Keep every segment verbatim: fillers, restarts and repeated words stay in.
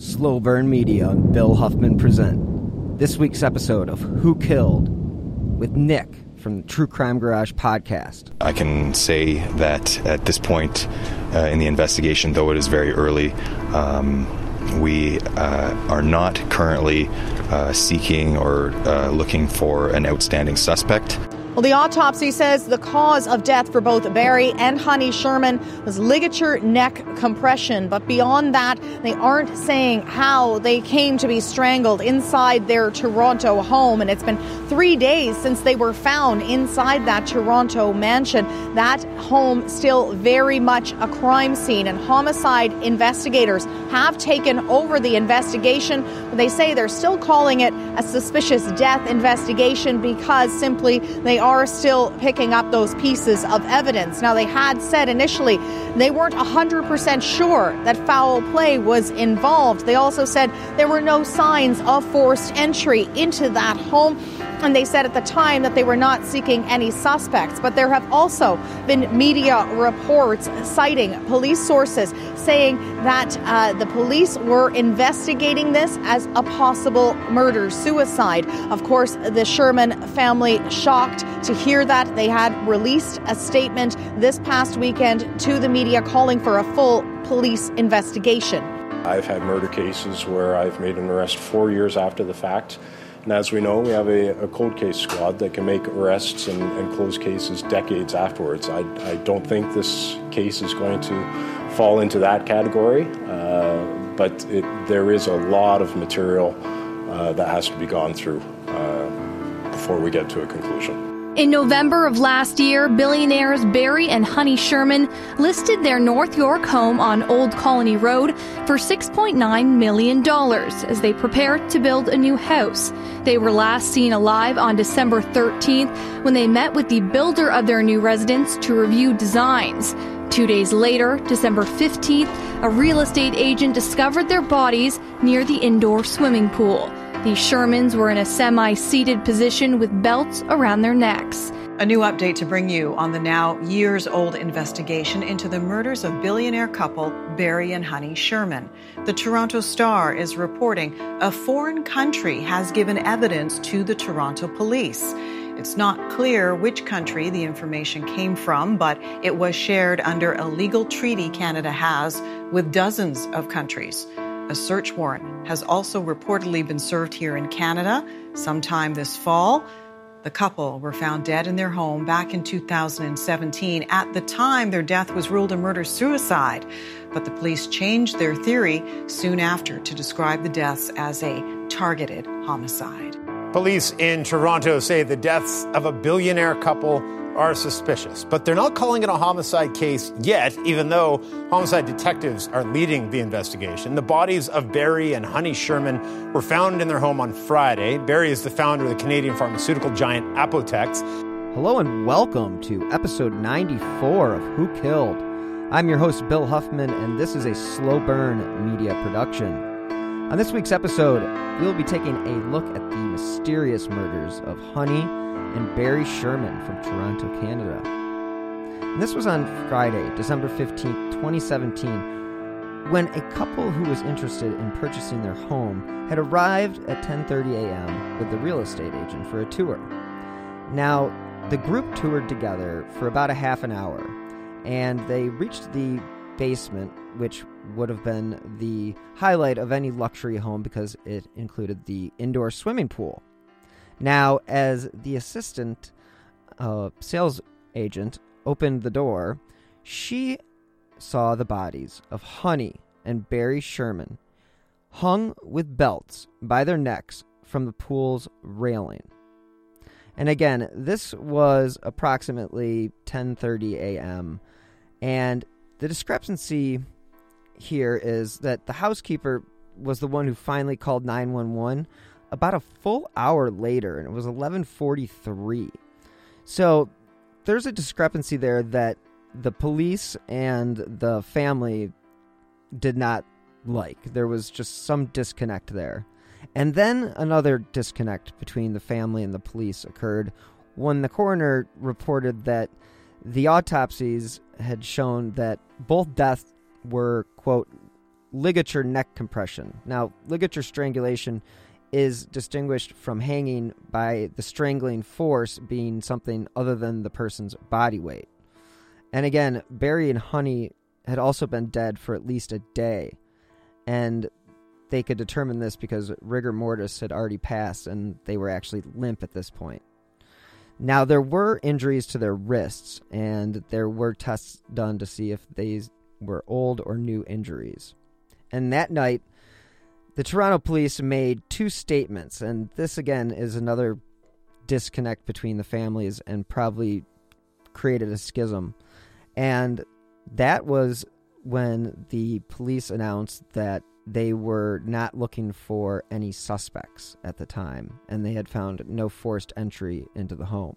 Slow Burn Media and Bill Huffman present this week's episode of Who Killed with Nick from the True Crime Garage podcast. I can say that at this point uh, in the investigation, though it is very early, um, we uh, are not currently uh, seeking or uh, looking for an outstanding suspect. Well, the autopsy says the cause of death for both Barry and Honey Sherman was ligature neck compression. But beyond that, they aren't saying how they came to be strangled inside their Toronto home. And it's been three days since they were found inside that Toronto mansion. That home still very much a crime scene. And homicide investigators have taken over the investigation. They say they're still calling it a suspicious death investigation because simply they are still picking up those pieces of evidence. Now, they had said initially they weren't one hundred percent sure that foul play was involved. They also said there were no signs of forced entry into that home. And they said at the time that they were not seeking any suspects. But there have also been media reports citing police sources saying that uh, the police were investigating this as a possible murder-suicide. Of course, the Sherman family shocked to hear that. They had released a statement this past weekend to the media calling for a full police investigation. I've had murder cases where I've made an arrest four years after the fact. And as we know, we have a, a cold case squad that can make arrests and, and close cases decades afterwards. I, I don't think this case is going to fall into that category, uh, but it, there is a lot of material uh, that has to be gone through uh, before we get to a conclusion. In November of last year, billionaires Barry and Honey Sherman listed their North York home on Old Colony Road for six point nine million dollars as they prepared to build a new house. They were last seen alive on December thirteenth when they met with the builder of their new residence to review designs. Two days later, December fifteenth, a real estate agent discovered their bodies near the indoor swimming pool. The Shermans were in a semi-seated position with belts around their necks. A new update to bring you on the now years-old investigation into the murders of billionaire couple Barry and Honey Sherman. The Toronto Star is reporting a foreign country has given evidence to the Toronto police. It's not clear which country the information came from, but it was shared under a legal treaty Canada has with dozens of countries. A search warrant has also reportedly been served here in Canada sometime this fall. The couple were found dead in their home back in two thousand seventeen. At the time, their death was ruled a murder-suicide, but the police changed their theory soon after to describe the deaths as a targeted homicide. Police in Toronto say the deaths of a billionaire couple are suspicious, but they're not calling it a homicide case yet, even though homicide detectives are leading the investigation. The bodies of Barry and Honey Sherman were found in their home on Friday. Barry is the founder of the Canadian pharmaceutical giant Apotex. Hello and welcome to episode ninety-four of Who Killed. I'm your host, Bill Huffman, and this is a Slow Burn Media production. On this week's episode, we'll be taking a look at the mysterious murders of Honey and Barry Sherman from Toronto, Canada. And this was on Friday, December fifteenth, twenty seventeen, when a couple who was interested in purchasing their home had arrived at ten thirty a.m. with the real estate agent for a tour. Now, the group toured together for about a half an hour, and they reached the basement, which would have been the highlight of any luxury home because it included the indoor swimming pool. Now, as the assistant uh, sales agent opened the door, she saw the bodies of Honey and Barry Sherman hung with belts by their necks from the pool's railing. And again, this was approximately ten thirty a.m., and the discrepancy here is that the housekeeper was the one who finally called nine one one about a full hour later, and it was eleven forty-three. So there's a discrepancy there that the police and the family did not like. There was just some disconnect there. And then another disconnect between the family and the police occurred when the coroner reported that the autopsies had shown that both deaths were, quote, ligature neck compression. Now, ligature strangulation is distinguished from hanging by the strangling force being something other than the person's body weight. And again, Barry and Honey had also been dead for at least a day. And they could determine this because rigor mortis had already passed and they were actually limp at this point. Now, there were injuries to their wrists, and there were tests done to see if these were old or new injuries. And that night, the Toronto police made two statements, and this, again, is another disconnect between the families and probably created a schism. And that was when the police announced that they were not looking for any suspects at the time, and they had found no forced entry into the home.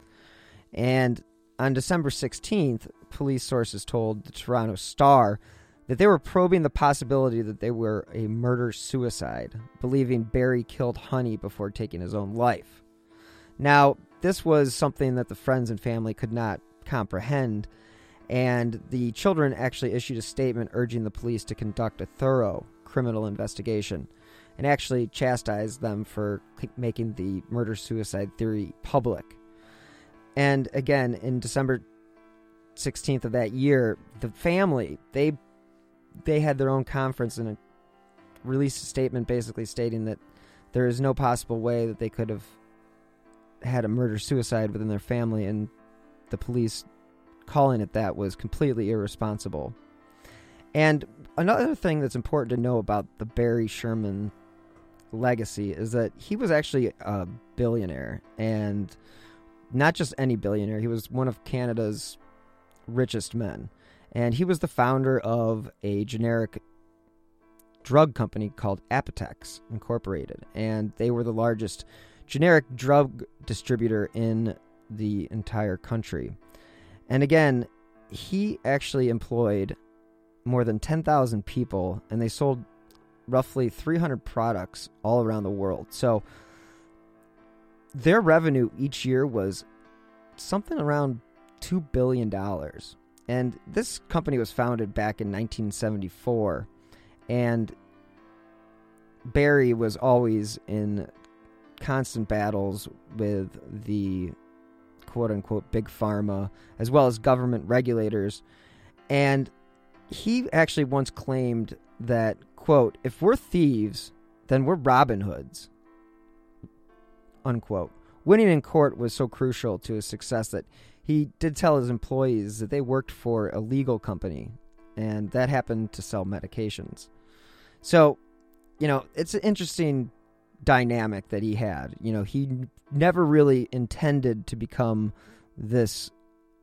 And on December sixteenth, police sources told the Toronto Star that they were probing the possibility that they were a murder-suicide, believing Barry killed Honey before taking his own life. Now, this was something that the friends and family could not comprehend, and the children actually issued a statement urging the police to conduct a thorough criminal investigation and actually chastised them for making the murder-suicide theory public. And again, in December sixteenth of that year, the family, they they had their own conference and released a statement basically stating that there is no possible way that they could have had a murder-suicide within their family, and the police calling it that was completely irresponsible. And another thing that's important to know about the Barry Sherman legacy is that he was actually a billionaire, and not just any billionaire. He was one of Canada's richest men, and he was the founder of a generic drug company called Apotex Incorporated, and they were the largest generic drug distributor in the entire country. And again, he actually employed more than ten thousand people, and they sold roughly three hundred products all around the world. So their revenue each year was something around two billion dollars. And this company was founded back in nineteen seventy-four, and Barry was always in constant battles with the quote-unquote big pharma, as well as government regulators. And he actually once claimed that, quote, if we're thieves, then we're Robin Hoods, unquote. Winning in court was so crucial to his success that he did tell his employees that they worked for a legal company, and that happened to sell medications. So, you know, it's an interesting dynamic that he had. You know, he never really intended to become this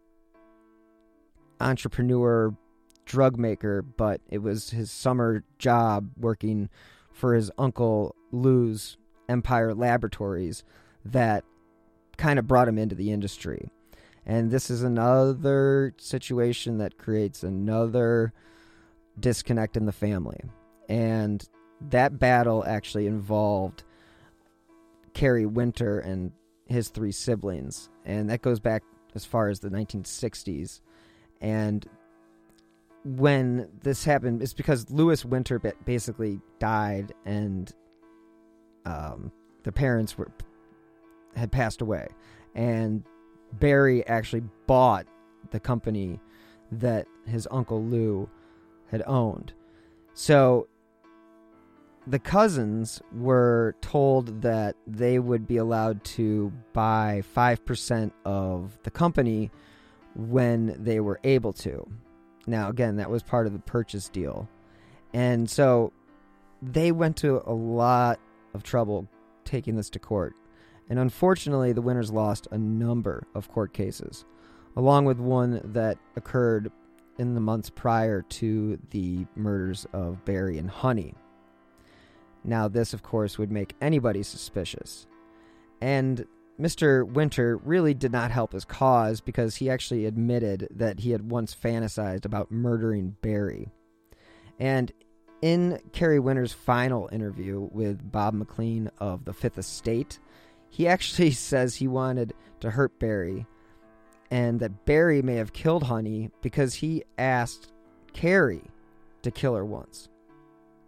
entrepreneur drug maker, but it was his summer job working for his uncle Lou's Empire Laboratories that kind of brought him into the industry. And this is another situation that creates another disconnect in the family. And that battle actually involved Kerry Winter and his three siblings. And that goes back as far as the nineteen sixties. And when this happened, it's because Lewis Winter basically died, and um, the parents were had passed away. And Barry actually bought the company that his Uncle Lou had owned. So the cousins were told that they would be allowed to buy five percent of the company when they were able to. Now, again, that was part of the purchase deal. And so they went to a lot of trouble taking this to court. And unfortunately, the Winters lost a number of court cases, along with one that occurred in the months prior to the murders of Barry and Honey. Now, this, of course, would make anybody suspicious. And Mister Winter really did not help his cause, because he actually admitted that he had once fantasized about murdering Barry. And in Kerry Winter's final interview with Bob McLean of the Fifth Estate, he actually says he wanted to hurt Barry, and that Barry may have killed Honey because he asked Kerry to kill her once.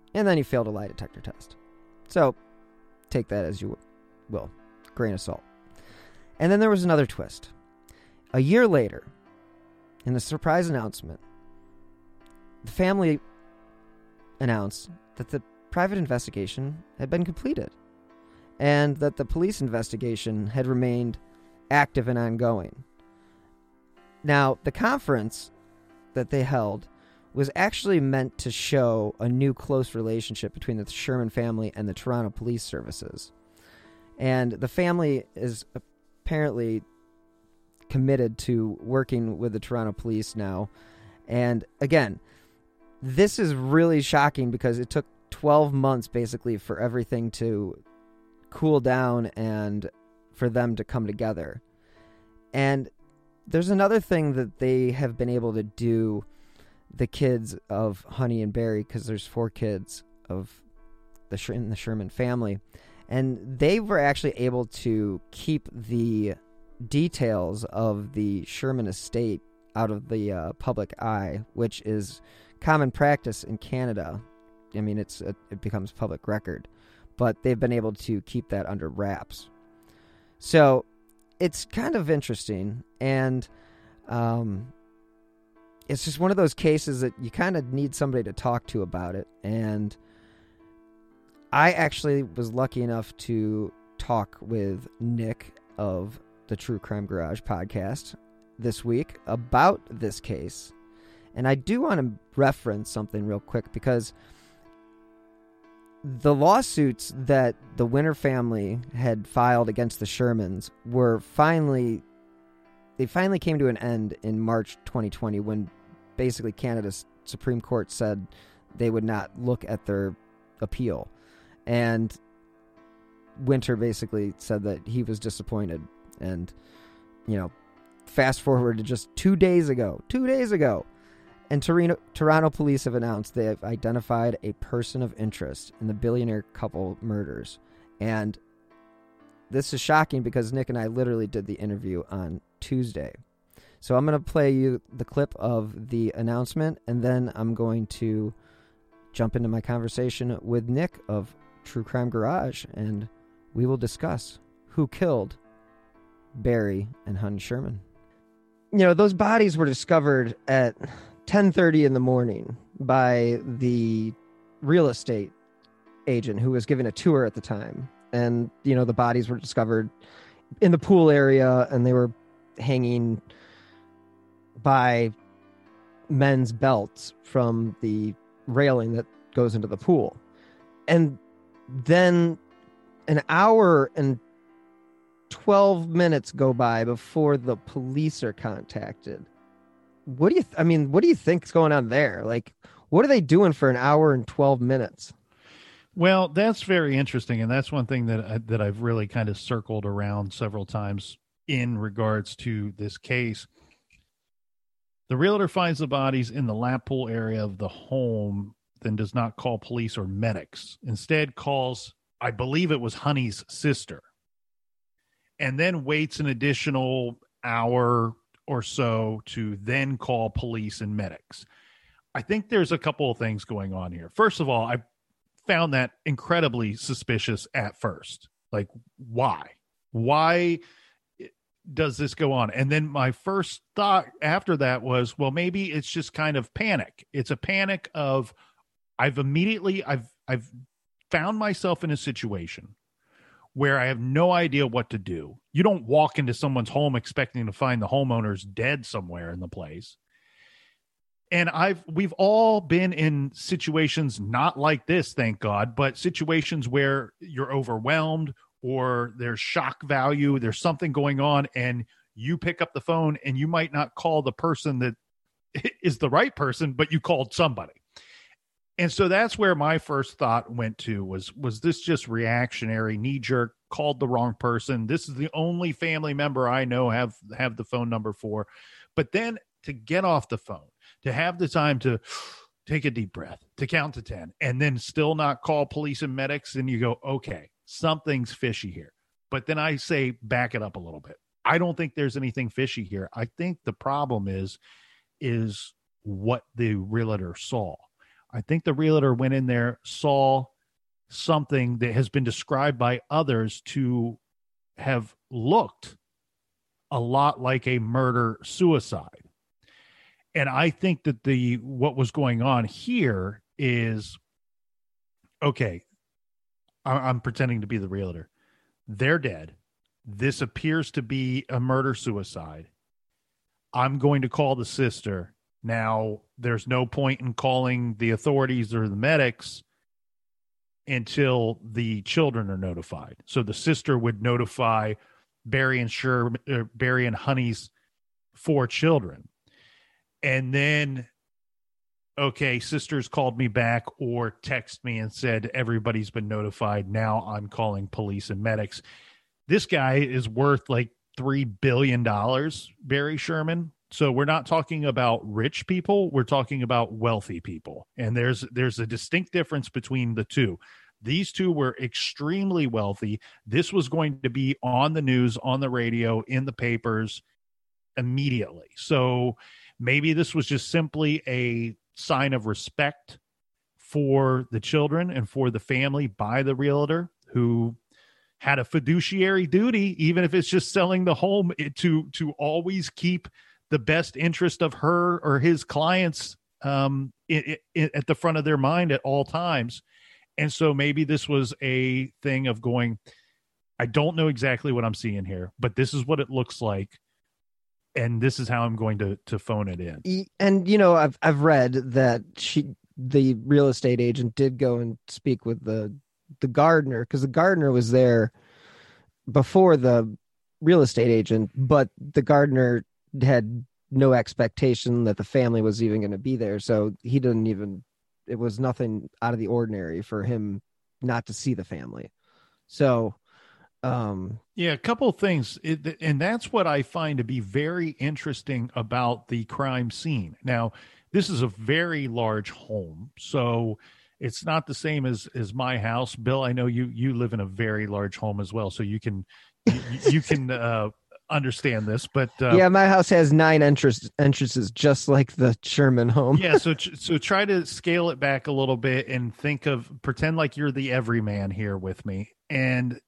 and then he failed a lie detector test. So take that as you will, grain of salt. And then there was another twist. A year later, in the surprise announcement, the family announced that the private investigation had been completed and that the police investigation had remained active and ongoing. Now, the conference that they held was actually meant to show a new close relationship between the Sherman family and the Toronto Police Services. And the family is apparently committed to working with the Toronto Police now. And again, this is really shocking because it took twelve months basically for everything to cool down and for them to come together. And there's another thing that they have been able to do, the kids of Honey and Barry, because there's four kids of the in the Sherman family, and they were actually able to keep the details of the Sherman estate out of the uh, public eye, which is common practice in Canada. I mean, it's it, it becomes public record, but they've been able to keep that under wraps. So it's kind of interesting, and um, it's just one of those cases that you kind of need somebody to talk to about it. And I actually was lucky enough to talk with Nick of the True Crime Garage podcast this week about this case. And I do want to reference something real quick, because the lawsuits that the Winter family had filed against the Shermans were finally, they finally came to an end in March twenty twenty, when basically Canada's Supreme Court said they would not look at their appeal. And Winter basically said that he was disappointed. And, you know, fast forward to just two days ago, two days ago, and Torino, Toronto police have announced they have identified a person of interest in the billionaire couple murders. And this is shocking because Nick and I literally did the interview on Tuesday. So I'm going to play you the clip of the announcement, and then I'm going to jump into my conversation with Nick of True Crime Garage, and we will discuss who killed Barry and Honey Sherman. You know, those bodies were discovered at ten thirty in the morning by the real estate agent who was giving a tour at the time. And, you know, the bodies were discovered in the pool area, and they were hanging by men's belts from the railing that goes into the pool. And then an hour and twelve minutes go by before the police are contacted. What do you, th- I mean, what do you think is going on there? Like, what are they doing for an hour and twelve minutes? Well, that's very interesting. And that's one thing that, I, that I've really kind of circled around several times in regards to this case. The realtor finds the bodies in the lap pool area of the home, then does not call police or medics. Instead calls, I believe it was Honey's sister, and then waits an additional hour or so to then call police and medics. I think there's a couple of things going on here. First of all, I found that incredibly suspicious at first. Like, why? Why does this go on? And then my first thought after that was, well, maybe it's just kind of panic. It's a panic of, I've immediately, I've, I've found myself in a situation where I have no idea what to do. You don't walk into someone's home expecting to find the homeowners dead somewhere in the place. And I've, we've all been in situations not like this, thank God, but situations where you're overwhelmed or there's shock value, there's something going on, and you pick up the phone and you might not call the person that is the right person, but you called somebody. And so that's where my first thought went to was, was this just reactionary, knee-jerk, called the wrong person? This is the only family member I know have, have the phone number for. But then to get off the phone, to have the time to take a deep breath, to count to ten, and then still not call police and medics, and you go, okay, something's fishy here. But then I say, back it up a little bit. I don't think there's anything fishy here. I think the problem is, is what the realtor saw. I think the realtor went in there, saw something that has been described by others to have looked a lot like a murder suicide. And I think that the what was going on here is, okay, I, I'm pretending to be the realtor. They're dead. This appears to be a murder suicide. I'm going to call the sister. Now, there's no point in calling the authorities or the medics until the children are notified. So the sister would notify Barry and Sher, uh, Barry and Honey's four children. And then, okay, sisters called me back or text me and said, everybody's been notified. Now I'm calling police and medics. This guy is worth like three billion dollars, Barry Sherman. So we're not talking about rich people. We're talking about wealthy people. And there's there's a distinct difference between the two. These two were extremely wealthy. This was going to be on the news, on the radio, in the papers immediately. So maybe this was just simply a sign of respect for the children and for the family by the realtor, who had a fiduciary duty, even if it's just selling the home, to to always keep the best interest of her or his clients um, it, it, at the front of their mind at all times. And so maybe this was a thing of going, I don't know exactly what I'm seeing here, but this is what it looks like. And this is how I'm going to, to phone it in. And, you know, I've, I've read that she, the real estate agent did go and speak with the, the gardener, because the gardener was there before the real estate agent, but the gardener had no expectation that the family was even going to be there. So he didn't even, it was nothing out of the ordinary for him not to see the family. So, um, yeah, a couple of things. It, and that's what I find to be very interesting about the crime scene. Now, this is a very large home, so it's not the same as, as my house. Bill, I know you, you live in a very large home as well, so you can, you, you can, uh, understand this, but uh, yeah, my house has nine entrance entrances, just like the Sherman home. yeah, so so try to scale it back a little bit and think of, pretend like you're the everyman here with me. And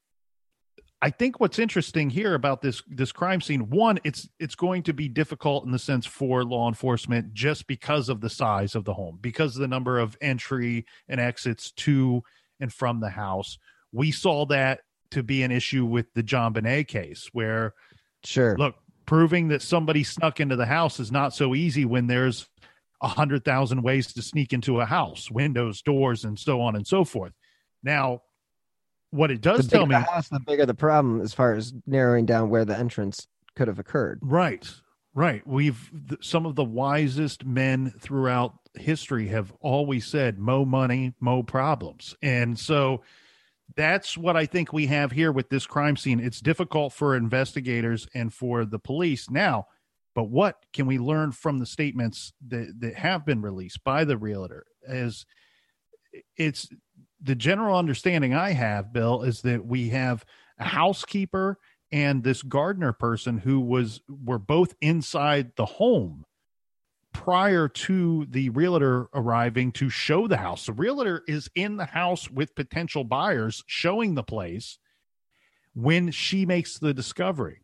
I think what's interesting here about this this crime scene, one, it's it's going to be difficult in the sense for law enforcement just because of the size of the home, because of the number of entry and exits to and from the house. We saw that to be an issue with the JonBenét case, where Sure. look, proving that somebody snuck into the house is not so easy when there's a hundred thousand ways to sneak into a house, windows, doors, and so on and so forth. Now, what it does the tell me, the house, the bigger the problem as far as narrowing down where the entrance could have occurred. Right, right. We've th- some of the wisest men throughout history have always said, "Mo money, mo problems," and so that's what I think we have here with this crime scene. It's difficult for investigators and for the police now, but what can we learn from the statements that, that have been released by the realtor? As it's the general understanding I have, Bill, is that we have a housekeeper and this gardener person who was were both inside the home prior to the realtor arriving to show the house. The realtor is in the house with potential buyers showing the place when she makes the discovery.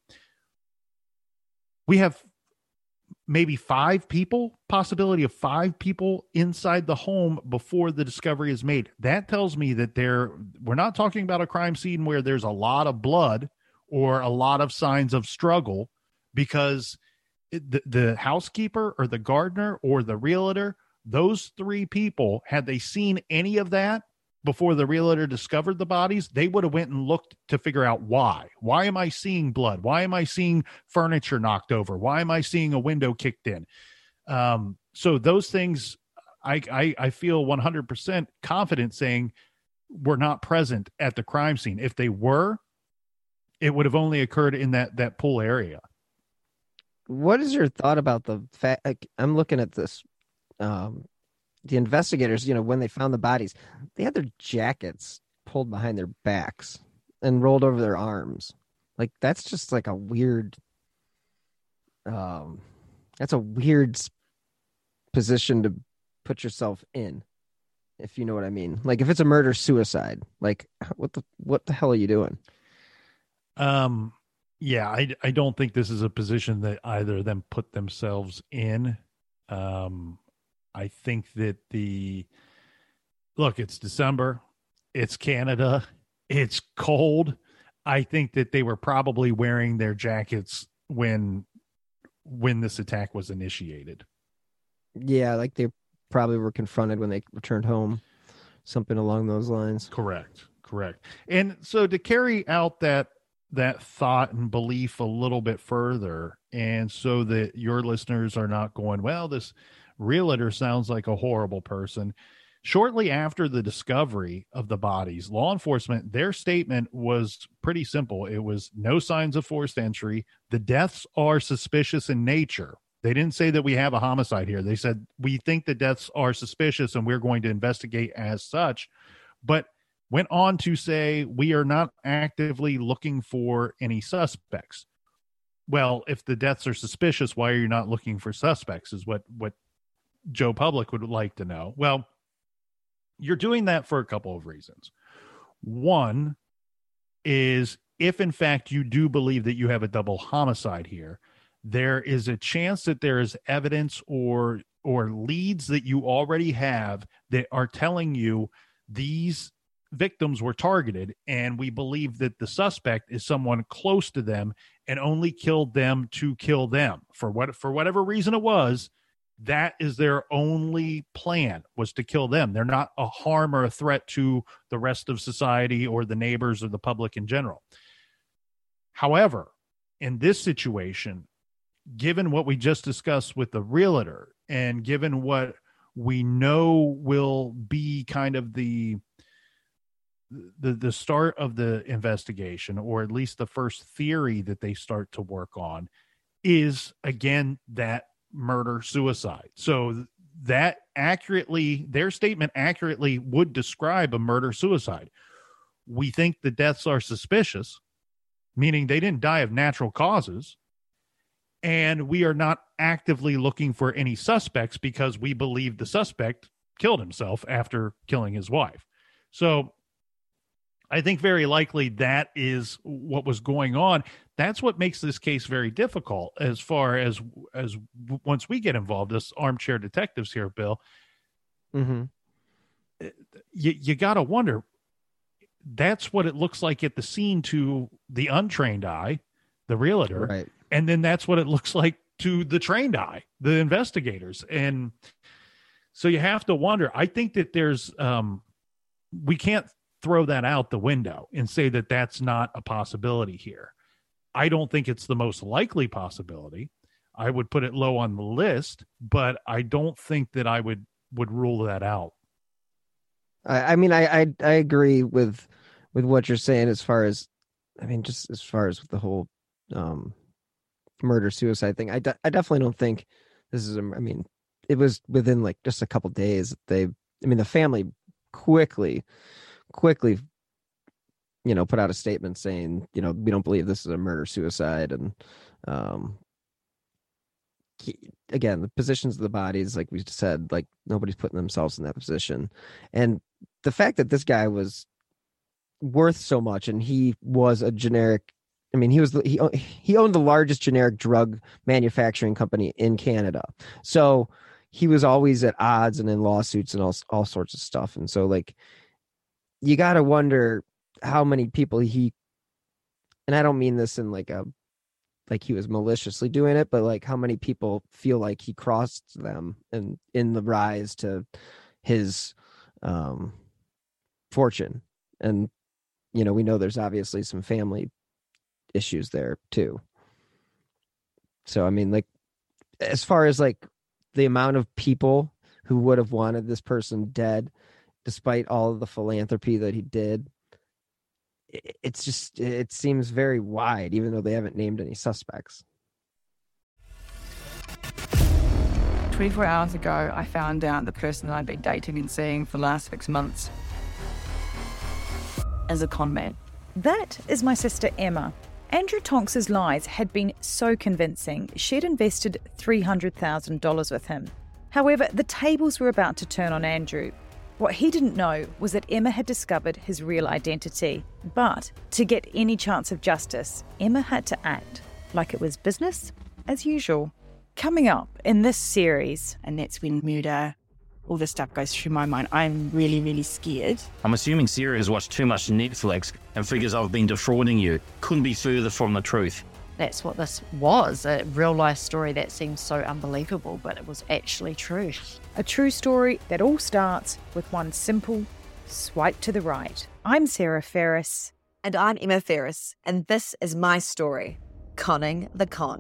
We have maybe five people, possibility of five people inside the home before the discovery is made. That tells me that there, we're not talking about a crime scene where there's a lot of blood or a lot of signs of struggle, because The, the housekeeper or the gardener or the realtor, those three people, had they seen any of that before the realtor discovered the bodies, they would have went and looked to figure out why. Why am I seeing blood? Why am I seeing furniture knocked over? Why am I seeing a window kicked in? Um, so those things, I, I, I feel one hundred percent confident saying were not present at the crime scene. If they were, it would have only occurred in that, that pool area. What is your thought about the fact? Like, I'm looking at this. Um, the investigators, you know, when they found the bodies, they had their jackets pulled behind their backs and rolled over their arms. Like, that's just like a weird. Um, that's a weird position to put yourself in. if you know what I mean. Like if it's a murder suicide, like what the what the hell are you doing? Um, yeah, I I don't think this is a position that either of them put themselves in. Um, I think that the look, it's December, it's Canada, it's cold. I think that they were probably wearing their jackets when when this attack was initiated. Yeah, like they probably were confronted when they returned home, something along those lines. Correct, correct. And so to carry out that that thought and belief a little bit further, and so that your listeners are not going, well, this realtor sounds like a horrible person. Shortly after the discovery of the bodies, law enforcement, their statement was pretty simple. It was no signs of forced entry. The deaths are suspicious in nature. They didn't say that we have a homicide here. They said, we think the deaths are suspicious and we're going to investigate as such, but went on to say, we are not actively looking for any suspects. Well, if the deaths are suspicious, why are you not looking for suspects is what, what Joe Public would like to know. Well, you're doing that for a couple of reasons. One is if, in fact, you do believe that you have a double homicide here, there is a chance that there is evidence or or leads that you already have that are telling you these victims were targeted, and we believe that the suspect is someone close to them and only killed them to kill them. For what for whatever reason it was, that is their only plan, was to kill them. They're not a harm or a threat to the rest of society or the neighbors or the public in general. However, in this situation, given what we just discussed with the realtor and given what we know will be kind of the the the start of the investigation, or at least the first theory that they start to work on, is again that murder suicide. So that accurately, their statement accurately would describe a murder suicide. We think the deaths are suspicious, meaning they didn't die of natural causes, and we are not actively looking for any suspects because we believe the suspect killed himself after killing his wife. So I think very likely that is what was going on. That's what makes this case very difficult as far as as once we get involved as armchair detectives here, Bill. Mm-hmm. You, you got to wonder, that's what it looks like at the scene to the untrained eye, the realtor. Right. And then that's what it looks like to the trained eye, the investigators. And so you have to wonder, I think that there's, um, we can't throw that out the window and say that that's not a possibility here. I don't think it's the most likely possibility. I would put it low on the list, but I don't think that I would, would rule that out. I, I mean, I, I, I agree with, with what you're saying as far as, I mean, just as far as the whole, um, murder suicide thing. I, de- I definitely don't think this is, a, I mean, it was within like just a couple days. They, I mean, the family quickly, quickly, you know, put out a statement saying, you know, we don't believe this is a murder suicide. And, um, again, the positions of the bodies, like we said, like nobody's putting themselves in that position. And the fact that this guy was worth so much and he was a generic, I mean, he was, the, he, he owned the largest generic drug manufacturing company in Canada. So he was always at odds and in lawsuits and all, all sorts of stuff. And so like, you got to wonder how many people he, and I don't mean this in like a, like he was maliciously doing it, but like how many people feel like he crossed them and in the rise to his um, fortune. And, you know, we know there's obviously some family issues there too. So, I mean, like, as far as like the amount of people who would have wanted this person dead, despite all of the philanthropy that he did, it's just, it seems very wide, even though they haven't named any suspects. twenty-four hours ago, I found out the person that I'd been dating and seeing for the last six months as a con man. That is my sister Emma. Andrew Tonks's lies had been so convincing, she'd invested three hundred thousand dollars with him. However, the tables were about to turn on Andrew. What he didn't know was that Emma had discovered his real identity. But to get any chance of justice, Emma had to act like it was business as usual. Coming up in this series, And that's when murder, all this stuff goes through my mind. I'm really, really scared. I'm assuming Sarah has watched too much Netflix and figures I've been defrauding you. Couldn't be further from the truth. That's what this was, a real-life story that seems so unbelievable, but it was actually true. a true story that all starts with one simple swipe to the right. I'm Sarah Ferris. And I'm Emma Ferris, and this is my story, Conning the Con.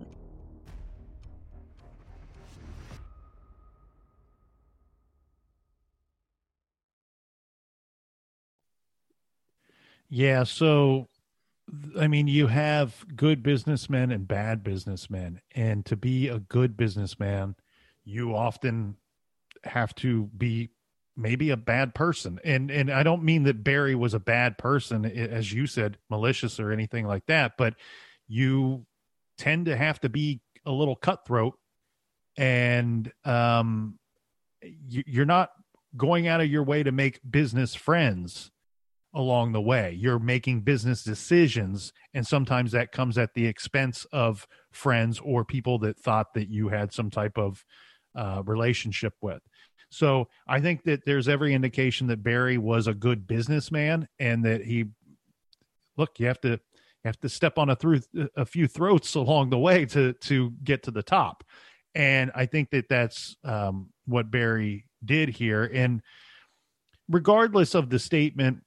Yeah, so, I mean, you have good businessmen and bad businessmen. And to be a good businessman, you often have to be maybe a bad person. And and I don't mean that Barry was a bad person, as you said, malicious or anything like that, but you tend to have to be a little cutthroat, and um, you, you're not going out of your way to make business friends along the way. You're making business decisions, and sometimes that comes at the expense of friends or people that thought that you had some type of uh, relationship with. So I think that there's every indication that Barry was a good businessman, and that he, look, you have to you have to step on a through a few throats along the way to to get to the top. And I think that that's um, what Barry did here. And regardless of the statement,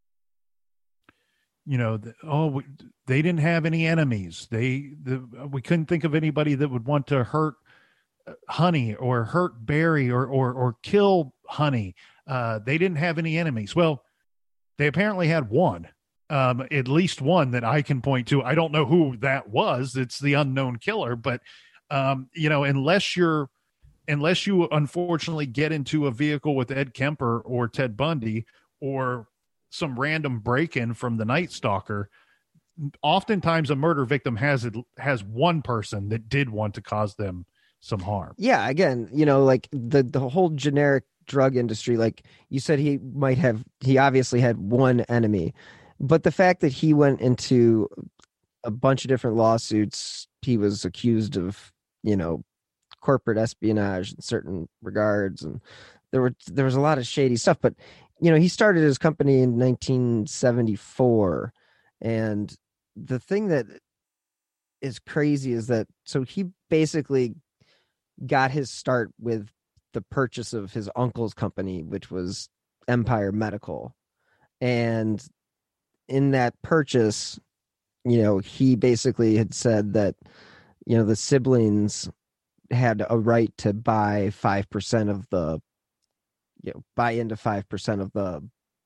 you know, the, oh, we, they didn't have any enemies. They, the, we couldn't think of anybody that would want to hurt Honey or hurt Barry or, or, or kill Honey. Uh, they didn't have any enemies. Well, they apparently had one, um, at least one that I can point to. I don't know who that was. It's the unknown killer, but um, you know, unless you're, unless you unfortunately get into a vehicle with Ed Kemper or Ted Bundy or some random break-in from the Night Stalker, oftentimes a murder victim has has one person that did want to cause them some harm. Yeah, again, you know, like the the whole generic drug industry, like you said, he might have, he obviously had one enemy, but the fact that he went into a bunch of different lawsuits, he was accused of, you know, corporate espionage in certain regards, and there were there was a lot of shady stuff. But you know, he started his company in nineteen seventy-four, and the thing that is crazy is that so he basically got his start with the purchase of his uncle's company, which was Empire Medical. And in that purchase, you know, he basically had said that, you know, the siblings had a right to buy five percent of the, you know, buy into five percent of the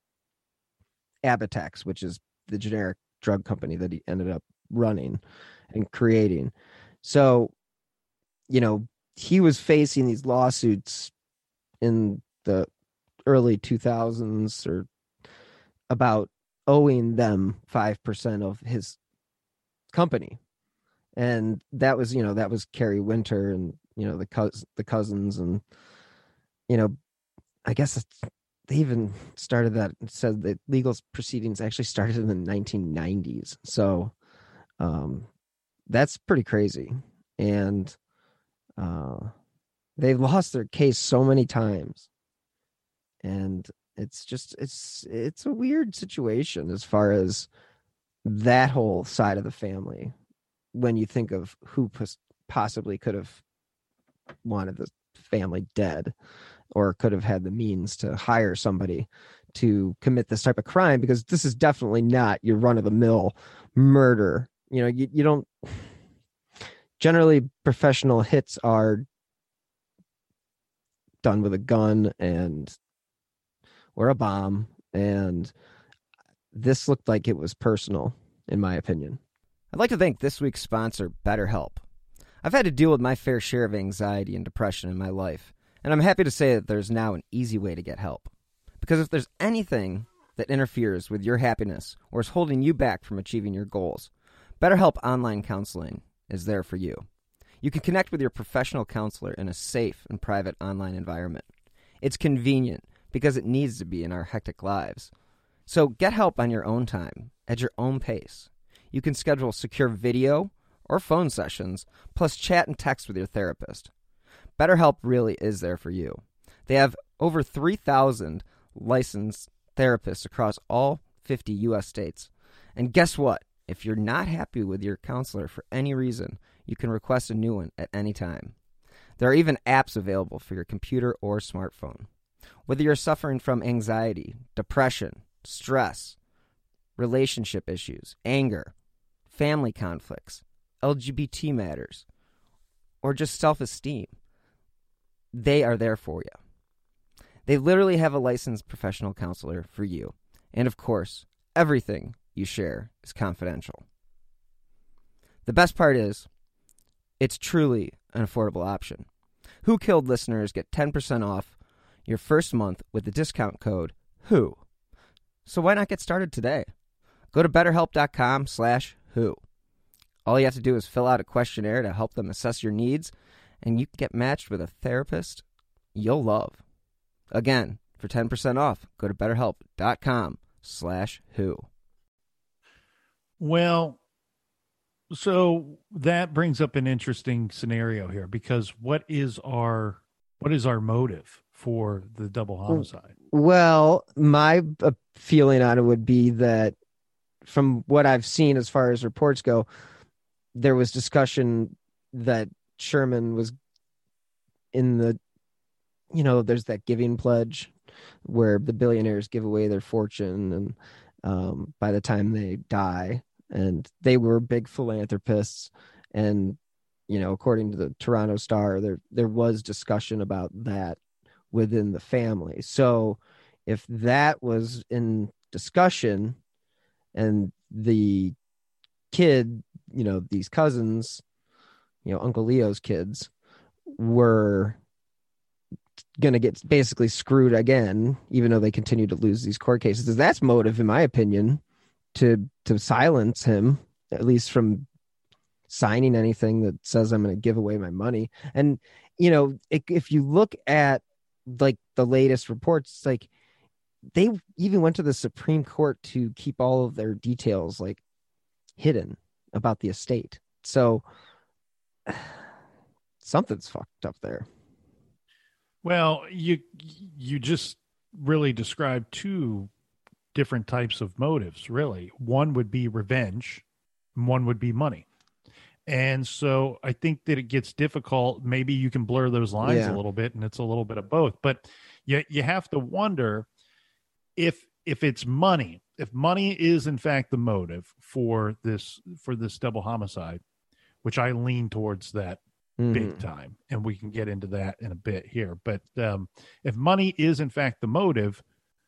Abatex, which is the generic drug company that he ended up running and creating. So, you know, he was facing these lawsuits in the early two thousands or about owing them five percent of his company. And that was, you know, that was Kerry Winter and, you know, the cous- the cousins. And, you know, I guess they even started that, said that legal proceedings actually started in the nineteen nineties. So um, that's pretty crazy. And uh, they've lost their case so many times. And it's just, it's, it's a weird situation as far as that whole side of the family, when you think of who pos- possibly could have wanted the family dead or could have had the means to hire somebody to commit this type of crime, because this is definitely not your run-of-the-mill murder. You know, you, you don't... Generally, professional hits are done with a gun and or a bomb, and this looked like it was personal, in my opinion. I'd like to thank this week's sponsor, BetterHelp. I've had to deal with my fair share of anxiety and depression in my life, and I'm happy to say that there's now an easy way to get help. Because if there's anything that interferes with your happiness or is holding you back from achieving your goals, BetterHelp Online Counseling is there for you. You can connect with your professional counselor in a safe and private online environment. It's convenient because it needs to be in our hectic lives. So get help on your own time, at your own pace. You can schedule secure video or phone sessions, plus chat and text with your therapist. BetterHelp really is there for you. They have over three thousand licensed therapists across all fifty U S states. And guess what? If you're not happy with your counselor for any reason, you can request a new one at any time. There are even apps available for your computer or smartphone. Whether you're suffering from anxiety, depression, stress, relationship issues, anger, family conflicts, L G B T matters, or just self-esteem, they are there for you. They literally have a licensed professional counselor for you. And of course, everything you share is confidential. The best part is, it's truly an affordable option. Who Killed listeners get ten percent off your first month with the discount code WHO. So why not get started today? Go to betterhelp.com slash who. All you have to do is fill out a questionnaire to help them assess your needs, and you can get matched with a therapist you'll love. Again, for ten percent off, go to betterhelp.com slash who. Well, so that brings up an interesting scenario here, because what is our what is our motive for the double homicide? Well, my uh, feeling on it would be that from what I've seen as far as reports go, there was discussion that Sherman was in the, you know, there's that giving pledge where the billionaires give away their fortune and um, by the time they die, and they were big philanthropists. And, you know, according to the Toronto Star, there, there was discussion about that within the family. So if that was in discussion and the kid, you know, these cousins, you know, Uncle Leo's kids were going to get basically screwed again, even though they continue to lose these court cases. That's motive, in my opinion, to to silence him, at least from signing anything that says I'm going to give away my money. And, you know, if, if you look at like the latest reports, it's like they even went to the Supreme Court to keep all of their details like hidden about the estate. So something's fucked up there. Well, you you just really described two different types of motives, really. One would be revenge, and one would be money. And so I think that it gets difficult. Maybe you can blur those lines Yeah. a little bit, and it's a little bit of both. But you, you have to wonder if if it's money, if money is in fact the motive for this for this double homicide, which I lean towards that Mhm. big time, and we can get into that in a bit here. But um, if money is in fact the motive,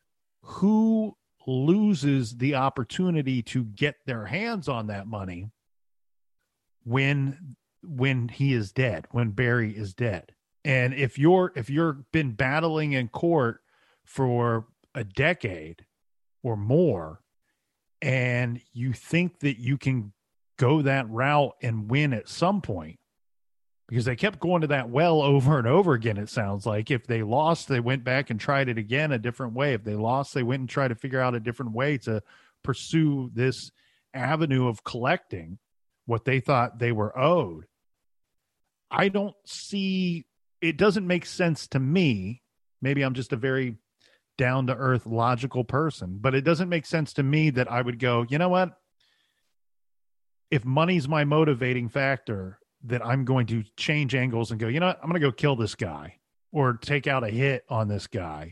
who loses the opportunity to get their hands on that money when when he is dead, when Barry is dead? And if you're if you're been battling in court for a decade or more, and you think that you can go that route and win at some point, because they kept going to that well over and over again, it sounds like. If they lost, they went back and tried it again a different way. If they lost, they went and tried to figure out a different way to pursue this avenue of collecting what they thought they were owed. I don't see, it doesn't make sense to me. Maybe I'm just a very down-to-earth, logical person, but it doesn't make sense to me that I would go, you know what? If money's my motivating factor, that I'm going to change angles and go, you know what? I'm going to go kill this guy or take out a hit on this guy.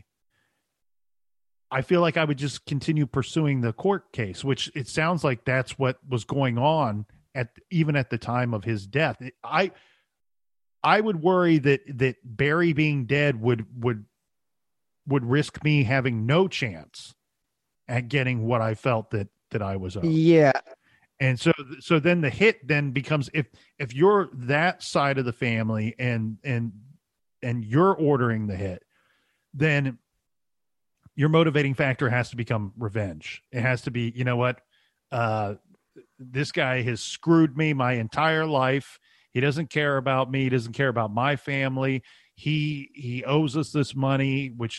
I feel like I would just continue pursuing the court case, which it sounds like that's what was going on at even at the time of his death. I I would worry that that Barry being dead would would would risk me having no chance at getting what I felt that that I was owed. Yeah. And so, so then the hit then becomes, if, if you're that side of the family and, and, and you're ordering the hit, then your motivating factor has to become revenge. It has to be, you know what? Uh, this guy has screwed me my entire life. He doesn't care about me. He doesn't care about my family. He, he owes us this money, which is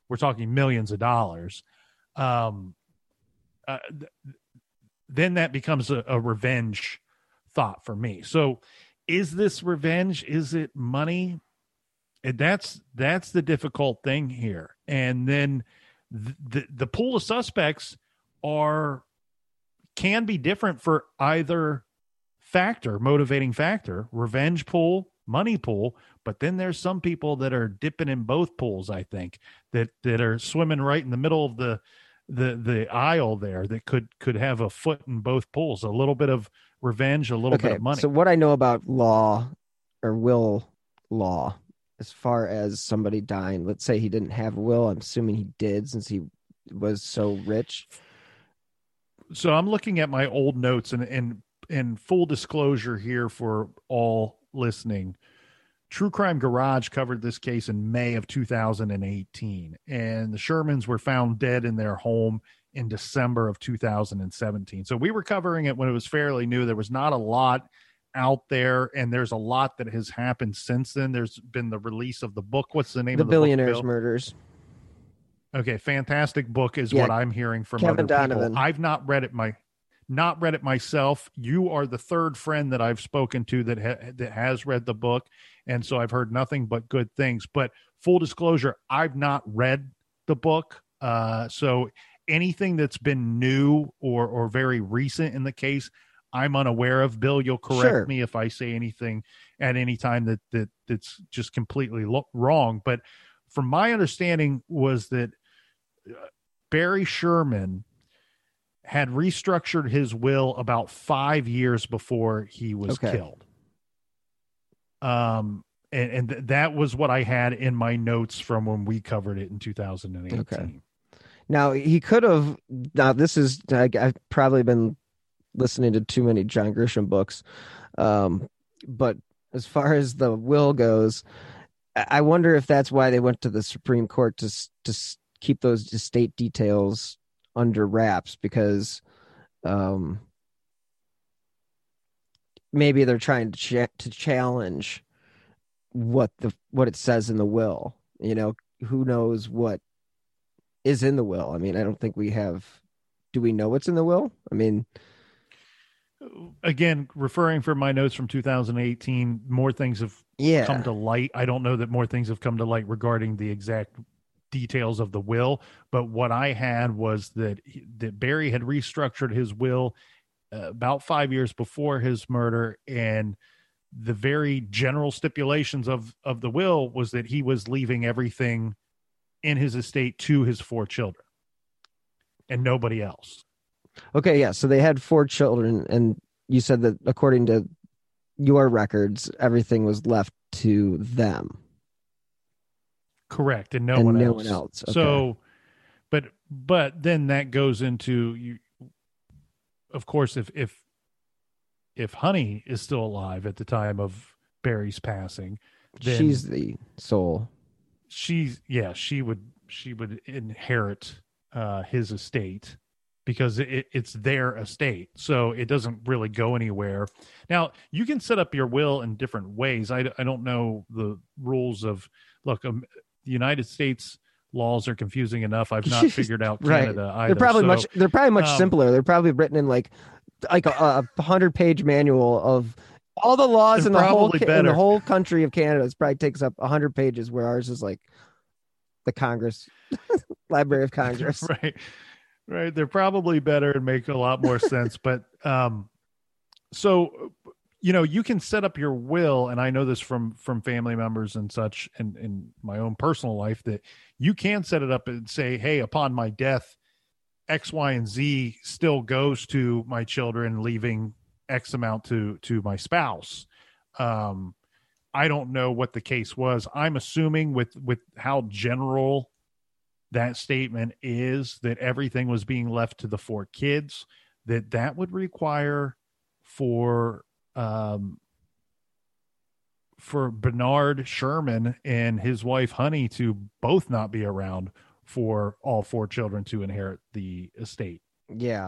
we're talking millions of dollars. Um, uh, th- then that becomes a, a revenge thought for me. So is this revenge? Is it money? And that's, that's the difficult thing here. And then the, the, the pool of suspects are, can be different for either factor, motivating factor, revenge pool, money pool. But then there's some people that are dipping in both pools, I think, that, that are swimming right in the middle of the, the, the aisle there, that could, could have a foot in both pools, a little bit of revenge, a little okay, bit of money. So what I know about law or will law, as far as somebody dying, let's say he didn't have a will. I'm assuming he did since he was so rich. So I'm looking at my old notes, and, and, and full disclosure here for all listening, True Crime Garage covered this case in May of two thousand eighteen, and the Shermans were found dead in their home in December of two thousand seventeen. So we were covering it when it was fairly new. There was not a lot out there, and there's a lot that has happened since then. There's been the release of the book. What's the name the of the Billionaires book, Bill? Murders. Okay, fantastic book is Yeah, what I'm hearing from Kevin other Donovan. people. I've not read it my not read it myself. You are the third friend that I've spoken to that ha- that has read the book, and so I've heard nothing but good things. But full disclosure, I've not read the book. Uh, so anything that's been new or or very recent in the case, I'm unaware of. Bill, you'll correct Sure. me if I say anything at any time that that that's just completely lo- wrong. But from my understanding was that Barry Sherman had restructured his will about five years before he was Okay. killed. Um, and, and th- that was what I had in my notes from when we covered it in two thousand eighteen. Okay. Now he could have. Now this is. I, I've probably been listening to too many John Grisham books, um, but as far as the will goes, I I wonder if that's why they went to the Supreme Court to s- to s- keep those estate details under wraps, because um, maybe they're trying to cha- to challenge what the what it says in the will. You know, who knows what is in the will? I mean, I don't think we have. Do we know what's in the will? I mean, Again, referring from my notes from two thousand eighteen, more things have Yeah. come to light. I don't know that more things have come to light regarding the exact details of the will, but what I had was that he- that Barry had restructured his will uh, about five years before his murder, and the very general stipulations of of the will was that he was leaving everything in his estate to his four children and nobody else. okay, yeah. So they had four children, and you said that according to your records, everything was left to them. Correct, and no And one no else. one else, okay. So, but but then that goes into you. Of course, if if if Honey is still alive at the time of Barry's passing, then She's the soul. she's yeah she would she would inherit uh, his estate, because it, it's their estate, so it doesn't really go anywhere. Now, you can set up your will in different ways. I, I don't know the rules of look. Um, the United States laws are confusing enough. I've not figured out Canada right. either. They're probably So, much. They're probably much um, simpler. They're probably written in like like a, a hundred page manual of all the laws They're in the whole probably ca- in the better. whole country of Canada. It probably takes up a hundred pages, where ours is like the Congress, Library of Congress. right, right. They're probably better and make a lot more sense. But um, so you know, you can set up your will, and I know this from from family members and such, and in my own personal life, that you can set it up and say, hey, upon my death, X, Y, and Z still goes to my children, leaving X amount to to my spouse. Um, I don't know what the case was. I'm assuming with with how general that statement is, that everything was being left to the four kids, that that would require for um, for Bernard Sherman and his wife Honey to both not be around for all four children to inherit the estate. Yeah.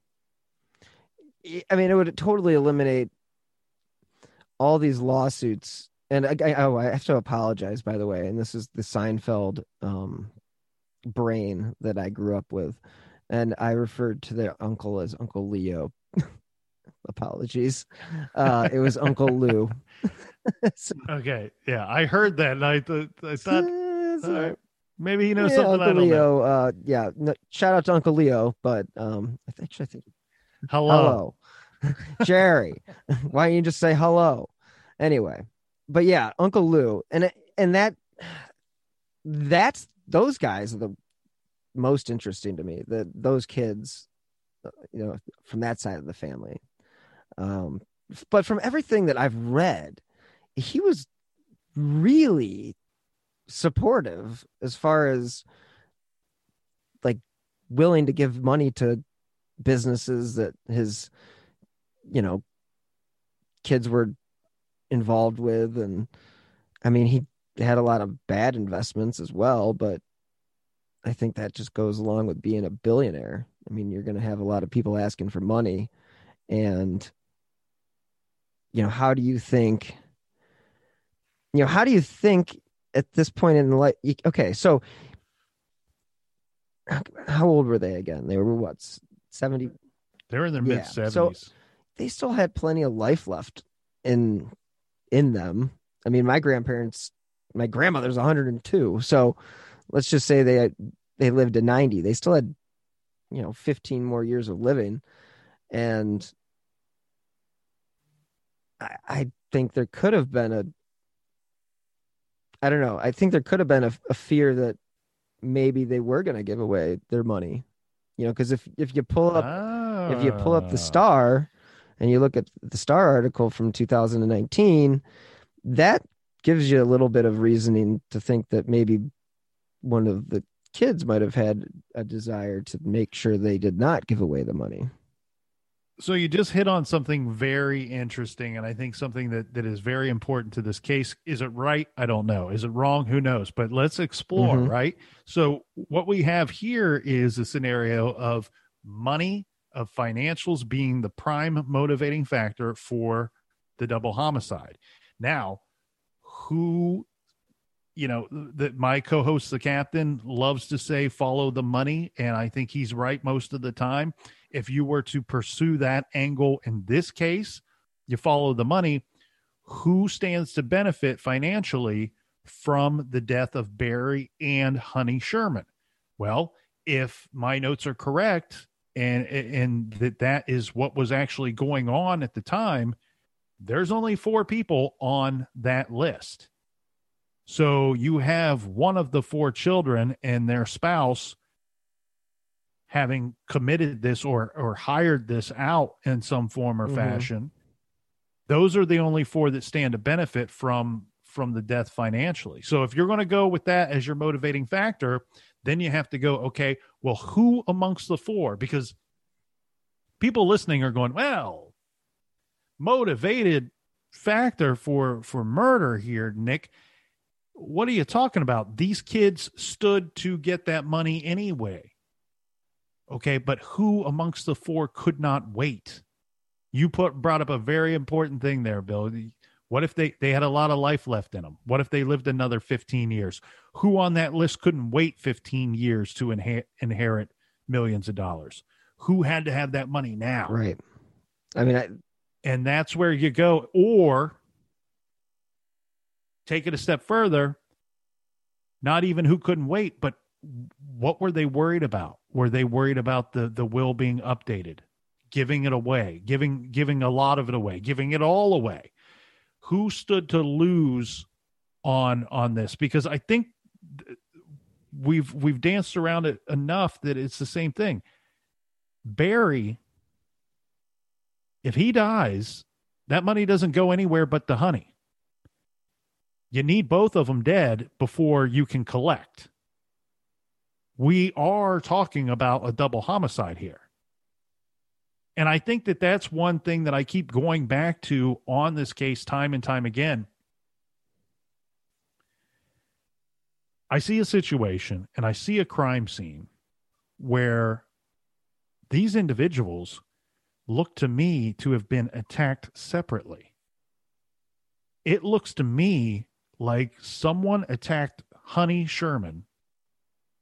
I mean, it would totally eliminate all these lawsuits. And I, I, oh, I have to apologize, by the way. And this is the Seinfeld um, brain that I grew up with, and I referred to their uncle as Uncle Leo. Apologies. Uh, it was Uncle Lou. So, okay, yeah, I heard that, and I, th- I thought so, all right, maybe he knows yeah, something Uncle I don't Leo. know. Uh, yeah, no, shout out to Uncle Leo, but um, I think I think Hello, hello, Jerry. Why don't you just say hello? Anyway, but yeah, Uncle Lou, and and that that's those guys are the most interesting to me. The those kids, you know, from that side of the family. Um, but from everything that I've read, he was really supportive as far as like willing to give money to businesses that his, you know, kids were involved with. And I mean, he had a lot of bad investments as well, but I think that just goes along with being a billionaire. I mean, you're going to have a lot of people asking for money, and you know, how do you think, you know, how do you think at this point in life? Okay, so how old were they again? They were what, seventy? They were in their Yeah, mid seventies. so they still had plenty of life left in in them. I mean, my grandparents, my grandmother's one hundred two, so let's just say they had, they lived to ninety. They still had, you know, fifteen more years of living, and I, I think there could have been a, I don't know. I think there could have been a, a fear that maybe they were going to give away their money, you know, because if, if you pull up, ah. if you pull up the Star and you look at the Star article from two thousand nineteen, that gives you a little bit of reasoning to think that maybe one of the kids might have had a desire to make sure they did not give away the money. So you just hit on something very interesting, and I think something that, that is very important to this case. Is it right? I don't know. Is it wrong? Who knows? But let's explore, Mm-hmm. right? So what we have here is a scenario of money, of financials being the prime motivating factor for the double homicide. Now, who, you know, that my co-host, the captain, loves to say, follow the money, and I think he's right most of the time. If you were to pursue that angle in this case, you follow the money. Who stands to benefit financially from the death of Barry and Honey Sherman? Well, if my notes are correct, and and that that is what was actually going on at the time, there's only four people on that list. So you have one of the four children and their spouse having committed this or or hired this out in some form or Mm-hmm. fashion. Those are the only four that stand to benefit from from the death financially. So if you're going to go with that as your motivating factor, then you have to go, okay, well, who amongst the four? Because people listening are going, well, motivated factor for for murder here, Nick. What are you talking about? These kids stood to get that money anyway. Okay, but who amongst the four could not wait? You put brought up a very important thing there, Bill. What if they, they had a lot of life left in them? What if they lived another fifteen years? Who on that list couldn't wait fifteen years to inha- inherit millions of dollars? Who had to have that money now? Right. I mean, I, and that's where you go. Or take it a step further, not even who couldn't wait, but what were they worried about? Were they worried about the, the will being updated, giving it away, giving giving a lot of it away, giving it all away? Who stood to lose on on this? Because I think we've we've danced around it enough that it's the same thing. Barry, if he dies, that money doesn't go anywhere but to Honey. You need both of them dead before you can collect. We are talking about a double homicide here. And I think that that's one thing that I keep going back to on this case time and time again. I see a situation and I see a crime scene where these individuals look to me to have been attacked separately. It looks to me like someone attacked Honey Sherman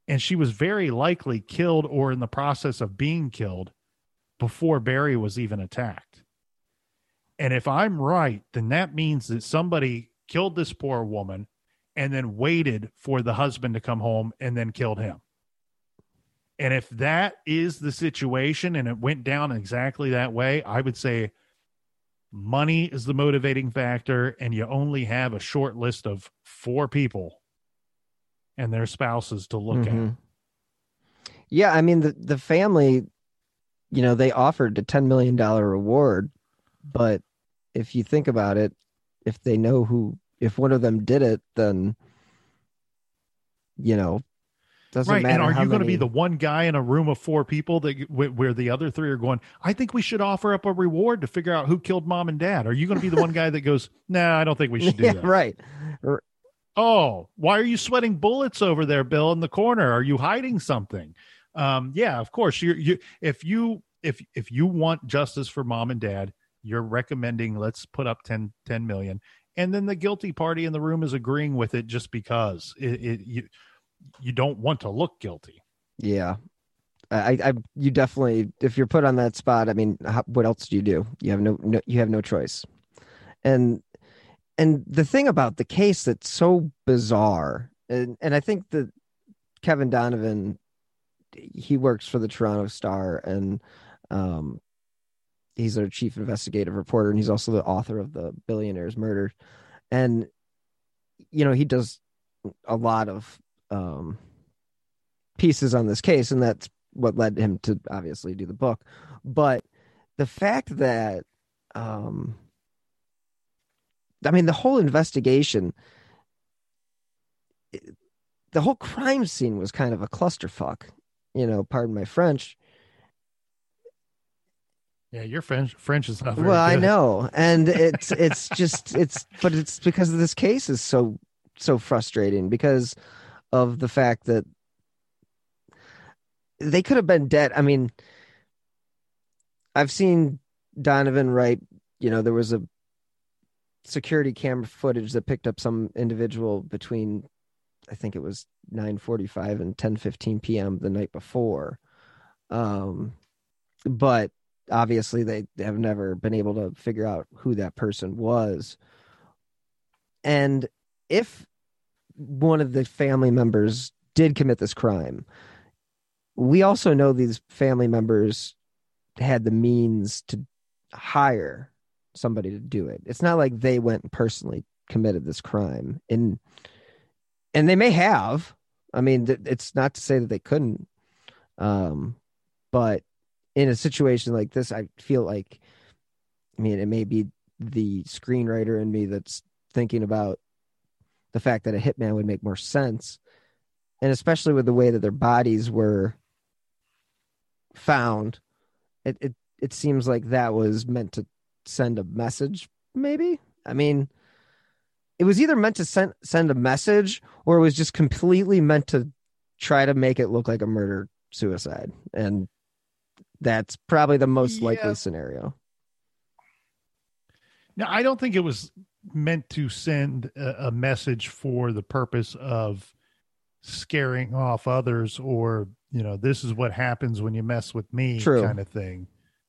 And she was very likely killed or in the process of being killed before Barry was even attacked. And if I'm right, then that means that somebody killed this poor woman and then waited for the husband to come home and then killed him. And if that is the situation and it went down exactly that way, I would say money is the motivating factor, and you only have a short list of four people and their spouses to look Mm-hmm. at. Yeah, I mean, the, the family, you know, they offered a ten million dollars reward, but if you think about it, if they know who, if one of them did it, then, you know, doesn't right. matter. And are how you going to many... be the one guy in a room of four people that where the other three are going, I think we should offer up a reward to figure out who killed mom and dad? Are you going to be the one guy that goes, nah, I don't think we should do yeah, that. Right. Oh, why are you sweating bullets over there, Bill, in the corner? Are you hiding something? Um, yeah, of course. You, you, if you, if, if you want justice for mom and dad, you're recommending let's put up ten, ten million. And then the guilty party in the room is agreeing with it just because it, it you, you don't want to look guilty. Yeah. I, I, you definitely, if you're put on that spot, I mean, how, what else do you do? You have no, no, you have no choice. And, and the thing about the case that's so bizarre, and, and I think that Kevin Donovan, he works for the Toronto Star, and um, he's their chief investigative reporter, and he's also the author of the Billionaire's Murder. And, you know, he does a lot of um, pieces on this case, and that's what led him to obviously do the book. But the fact that, um, I mean, the whole investigation, the whole crime scene was kind of a clusterfuck, you know, pardon my French. Yeah, your French French is not very well, good. I know. And it's it's just it's but it's because of this case is so so frustrating because of the fact that they could have been dead. I mean, I've seen Donovan write, you know, there was a security camera footage that picked up some individual between, I think it was nine forty-five and ten fifteen p.m. the night before. Um, but obviously they have never been able to figure out who that person was. And if one of the family members did commit this crime, we also know these family members had the means to hire somebody to do it. It's not like they went and personally committed this crime, and and they may have. I mean, th- it's not to say that they couldn't. Um, but in a situation like this, I feel like, I mean, it may be the screenwriter in me that's thinking about the fact that a hitman would make more sense, and especially with the way that their bodies were found, it it, it seems like that was meant to send a message, maybe. I mean, it was either meant to send send a message, or it was just completely meant to try to make it look like a murder suicide, and that's probably the most Yeah. likely scenario. Now, I don't think it was meant to send a, a message for the purpose of scaring off others, or, you know, this is what happens when you mess with me. True. Kind of thing.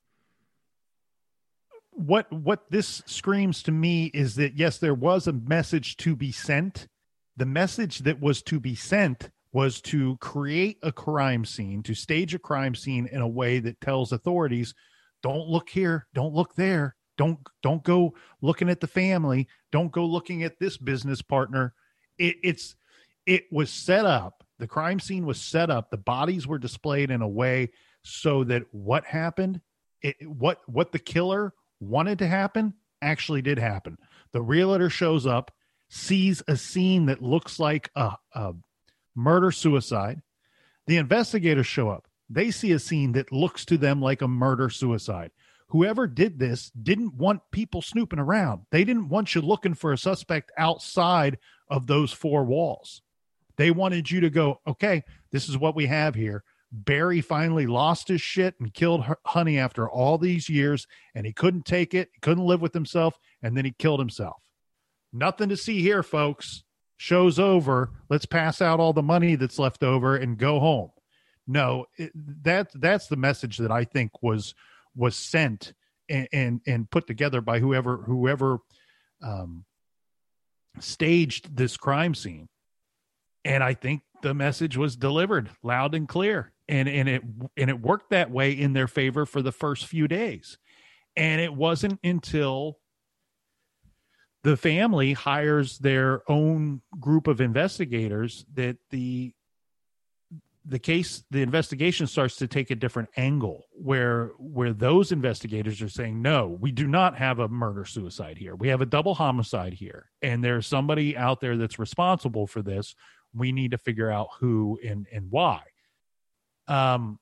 What what this screams to me is that, yes, there was a message to be sent. The message that was to be sent was to create a crime scene, to stage a crime scene in a way that tells authorities, don't look here, don't look there, don't don't go looking at the family, don't go looking at this business partner. It, it's it was set up. The crime scene was set up. The bodies were displayed in a way so that what happened, it, what what the killer wanted to happen actually did happen. The realtor shows up, sees a scene that looks like a, a murder suicide. The investigators show up. They see a scene that looks to them like a murder suicide. Whoever did this didn't want people snooping around. They didn't want you looking for a suspect outside of those four walls. They wanted you to go, okay, this is what we have here. Barry finally lost his shit and killed her, Honey after all these years, and he couldn't take it. He couldn't live with himself, and then he killed himself. Nothing to see here, folks. show's over. Let's pass out all the money that's left over and go home. No, it, that that's the message that I think was was sent and and, and put together by whoever whoever um, staged this crime scene. And I think the message was delivered loud and clear, and and it and it worked that way in their favor for the first few days. And it wasn't until the family hires their own group of investigators that the the case, the investigation starts to take a different angle, where where those investigators are saying, no, we do not have a murder-suicide here. We have a double homicide here, and there's somebody out there that's responsible for this. We need to figure out who and, and why. Um,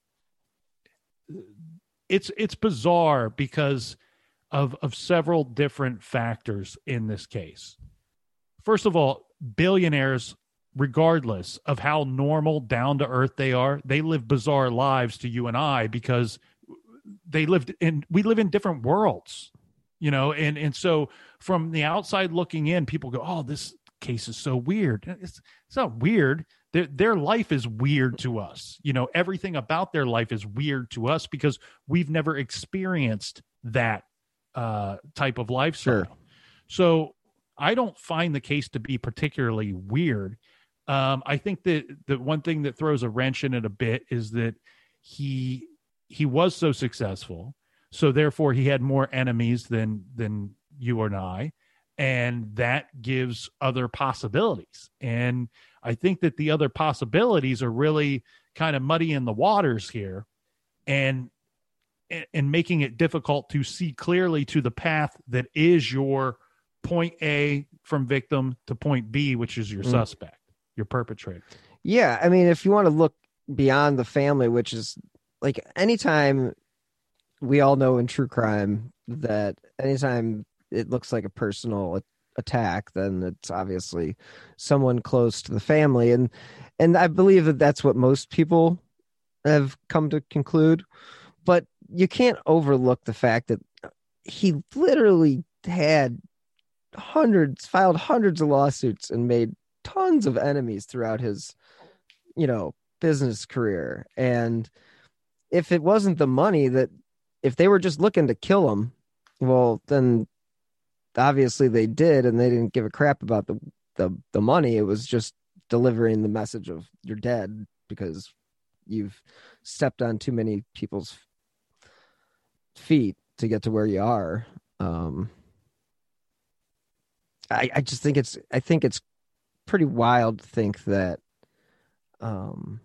it's it's bizarre because of of several different factors in this case. First of all, billionaires, regardless of how normal, down to earth they are, they live bizarre lives to you and I because they lived in, we live in different worlds, you know? And, and so from the outside looking in, people go, oh, this case is so weird. It's, it's not weird. Their, their life is weird to us. You know, everything about their life is weird to us because we've never experienced that uh, type of lifestyle. Sure. So I don't find the case to be particularly weird. Um, I think that the one thing that throws a wrench in it a bit is that he he was so successful, so therefore he had more enemies than than you and I, and that gives other possibilities. And I think that the other possibilities are really kind of muddying the waters here, and and making it difficult to see clearly to the path that is your point A from victim to point B, which is your mm. suspect. Your perpetrator. Yeah, I mean, if you want to look beyond the family, which is like anytime we all know in true crime that anytime it looks like a personal attack, then it's obviously someone close to the family. And and I believe that that's what most people have come to conclude. But you can't overlook the fact that he literally had hundreds, filed hundreds of lawsuits and made tons of enemies throughout his, you know, business career. And if it wasn't the money, that if they were just looking to kill him, well, then obviously they did, and they didn't give a crap about the, the, the money. It was just delivering the message of you're dead because you've stepped on too many people's feet to get to where you are. Um, I, I just think it's, I think it's pretty wild to think that, um,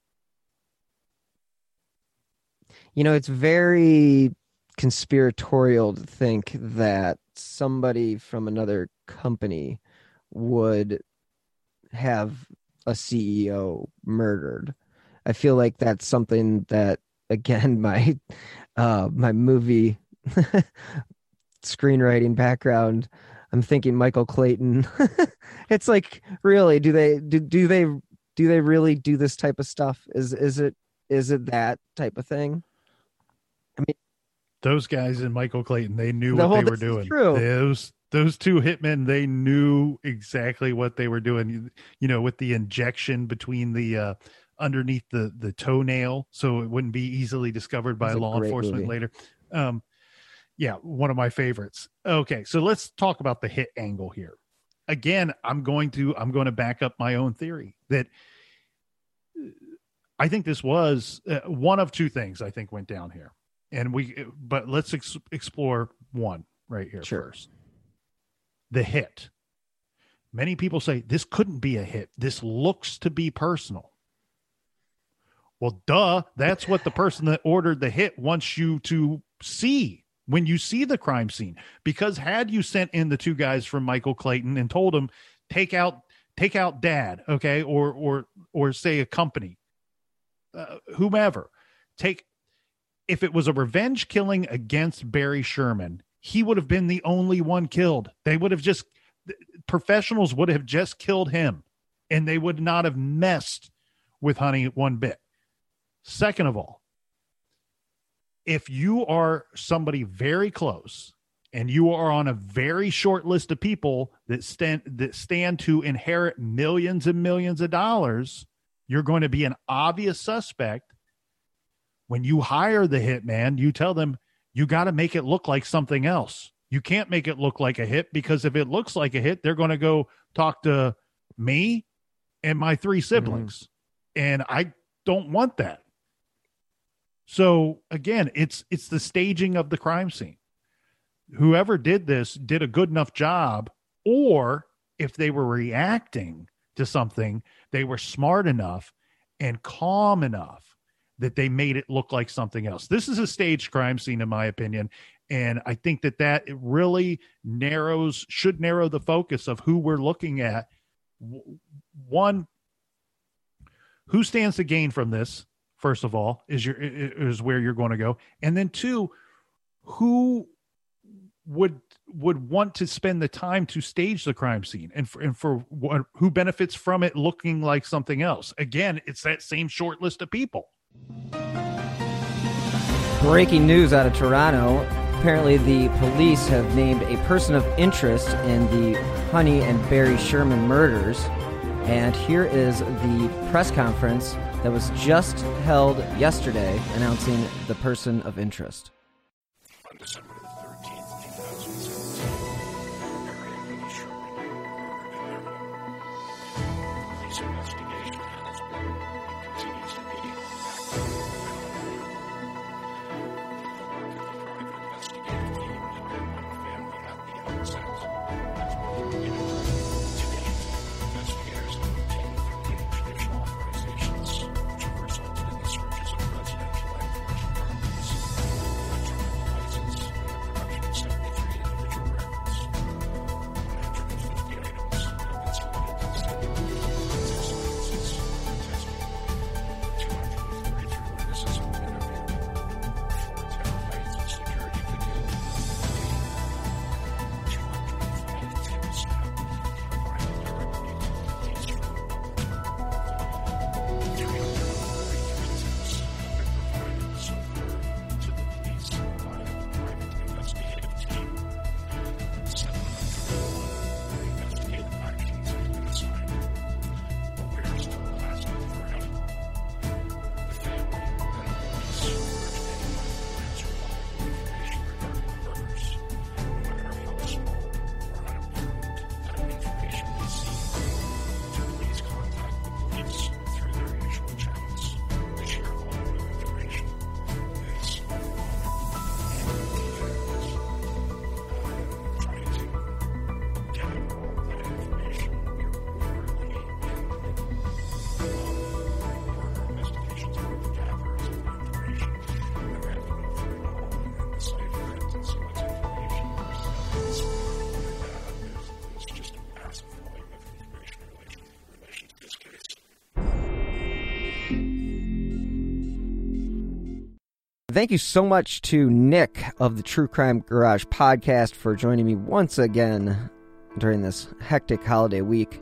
you know, it's very conspiratorial to think that somebody from another company would have a C E O murdered. I feel like that's something that, again, my uh, my movie screenwriting background, I'm thinking Michael Clayton. It's like, really, do they do, do they do they really do this type of stuff? Is is it is it that type of thing? I mean, those guys in Michael Clayton, they knew the what they were doing. True. Those those two hitmen, they knew exactly what they were doing. You, you know, with the injection between the uh, underneath the the toenail, so it wouldn't be easily discovered by law enforcement movie. later. Um, yeah, one of my favorites. Okay, so let's talk about the hit angle here. Again, I'm going to I'm going to back up my own theory that I think this was uh, one of two things I think went down here. And we, but let's ex- explore one right here sure. first. The hit. Many people say this couldn't be a hit. This looks to be personal. Well, duh. That's what the person that ordered the hit wants you to see when you see the crime scene. Because had you sent in the two guys from Michael Clayton and told them, take out, take out dad, okay, or or or say a company, uh, whomever, take. If it was a revenge killing against Barry Sherman, he would have been the only one killed. They would have just, professionals would have just killed him, and they would not have messed with Honey one bit. Second of all, if you are somebody very close and you are on a very short list of people that stand that stand to inherit millions and millions of dollars, you're going to be an obvious suspect. When you hire the hitman, you tell them you got to make it look like something else. You can't make it look like a hit, because if it looks like a hit, they're going to go talk to me and my three siblings. Mm-hmm. And I don't want that. So again, it's it's the staging of the crime scene. Whoever did this did a good enough job, or if they were reacting to something, they were smart enough and calm enough that they made it look like something else. This is a staged crime scene, in my opinion. And I think that that really narrows, should narrow the focus of who we're looking at. One, who stands to gain from this, first of all, is your is where you're going to go. And then two, who would would want to spend the time to stage the crime scene, and for, and for what, who benefits from it looking like something else? Again, it's that same short list of people. Breaking news out of Toronto. Apparently the police have named a person of interest in the Honey and Barry Sherman murders. And here is the press conference that was just held yesterday announcing the person of interest. On December thirteenth, twenty seventeen, Barry and Honey Sherman murdered in their home. Police investigation has been and continues to be active. Thank you so much to Nick of the True Crime Garage podcast for joining me once again during this hectic holiday week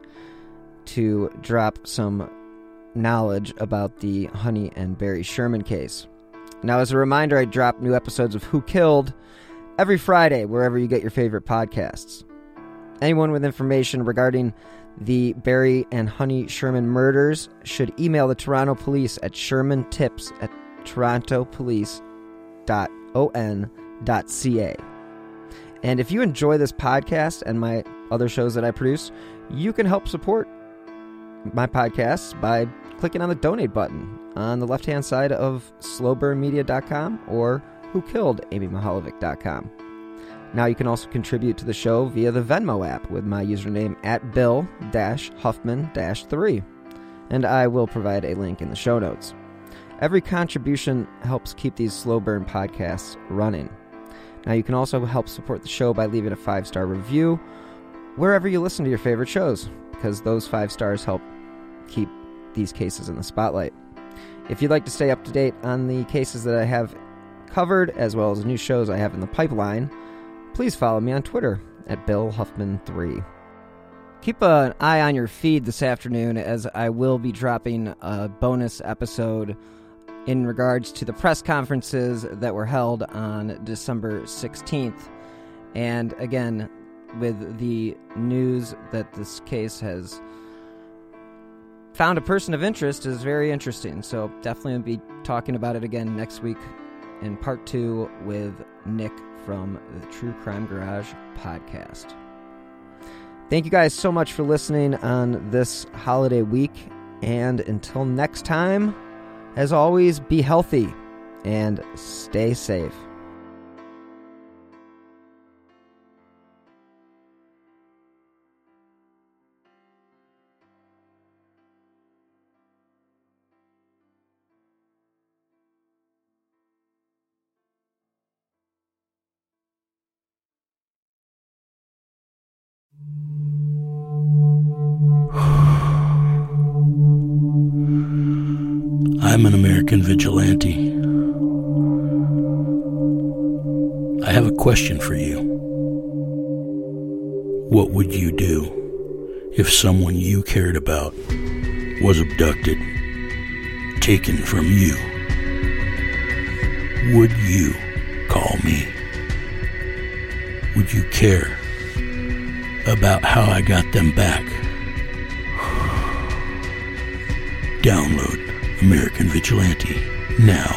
to drop some knowledge about the Honey and Barry Sherman case. Now, as a reminder, I drop new episodes of Who Killed every Friday, wherever you get your favorite podcasts. Anyone with information regarding the Barry and Honey Sherman murders should email the Toronto Police at shermantips at toronto police dot on dot c a. And if you enjoy this podcast and my other shows that I produce, you can help support my podcasts by clicking on the donate button on the left-hand side of slow burn media dot com or who killed amy mahalovic dot com. Now you can also contribute to the show via the Venmo app with my username at bill huffman three, and I will provide a link in the show notes. Every contribution helps keep these slow burn podcasts running. Now you can also help support the show by leaving a five-star review wherever you listen to your favorite shows, because those five stars help keep these cases in the spotlight. If you'd like to stay up to date on the cases that I have covered, as well as new shows I have in the pipeline, please follow me on Twitter at bill huffman three. Keep an eye on your feed this afternoon, as I will be dropping a bonus episode in regards to the press conferences that were held on December sixteenth. And again, with the news that this case has found a person of interest is very interesting. So definitely will be talking about it again next week in part two with Nick from the True Crime Garage podcast. Thank you guys so much for listening on this holiday week. And until next time, as always, be healthy and stay safe. I'm an American vigilante. I have a question for you. What would you do if someone you cared about was abducted, taken from you? Would you call me? Would you care about how I got them back? Download American Vigilante now.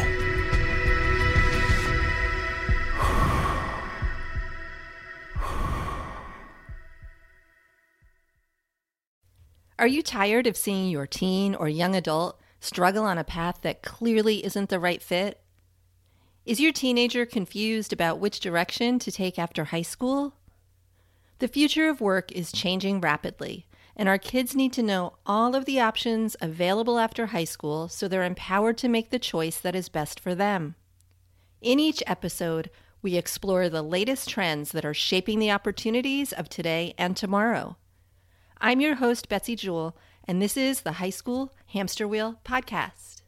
Are you tired of seeing your teen or young adult struggle on a path that clearly isn't the right fit? Is your teenager confused about which direction to take after high school? The future of work is changing rapidly, and our kids need to know all of the options available after high school so they're empowered to make the choice that is best for them. In each episode, we explore the latest trends that are shaping the opportunities of today and tomorrow. I'm your host, Betsy Jewell, and this is the High School Hamster Wheel Podcast.